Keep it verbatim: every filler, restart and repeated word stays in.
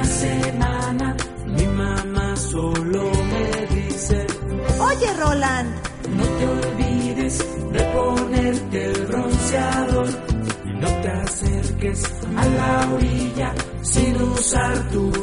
semana mi mamá solo me dice: Oye, Roland, no te olvides de ponerte el bronceador y no te acerques a la orilla sin usar tu